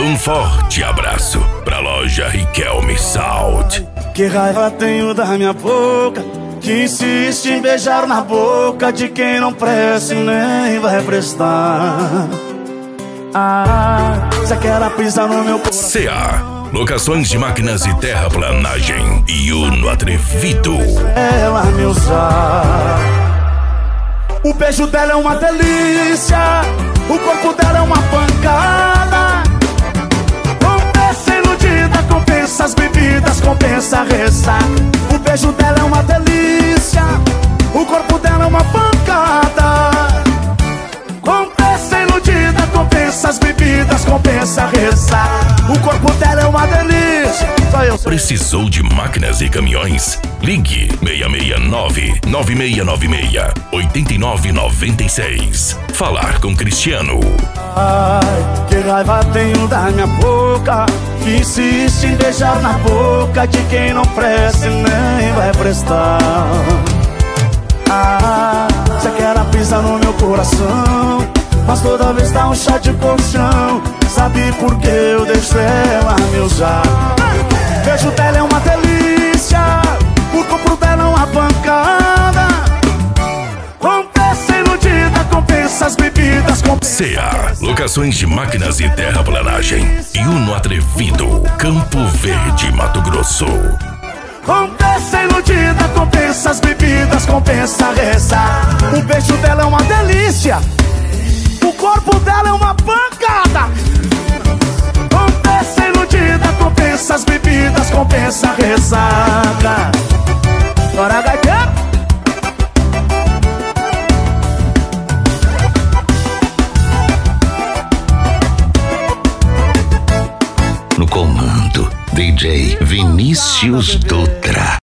Um forte abraço pra loja Riquelme Salt. Que raiva tenho da minha boca, que insiste em beijar na boca de quem não presta e nem vai prestar. Você quer pisar no meu coração. CA, locações de máquinas e terraplanagem. E Uno Atrevido. Ela me usar. O beijo dela é uma delícia, o corpo dela é uma pancada. Compensa iludida, compensa as bebidas, compensa a ressaca. O beijo dela é uma delícia, o corpo dela é uma pancada. Compensa iludida, compensa as bebidas, compensa a ressaca. O corpo dela é uma delícia. Só eu sei. Precisou de máquinas e caminhões? Ligue 669-9696-8996. Falar com Cristiano. Ai, que raiva tenho da minha boca, que insiste em beijar na boca de quem não presta e nem vai prestar. Você quer pisar no meu coração, mas toda vez dá um chá de colchão. Sabe por que eu deixo ela me usar? O beijo dela é uma delícia, o corpo dela é uma pancada. Compensa iludida, compensa as bebidas, compensa. CA, locações de máquinas e terraplanagem. E Uno Atrevido, Campo Verde, Mato Grosso. Compensa iludida, compensa as bebidas, compensa a ressaca. O beijo dela é uma delícia, o corpo dela é uma pancada. Compensa iludida, compensa as bebidas, compensa a ressaca. Bora, gaiteiro! No comando, DJ Vinícius Dutra.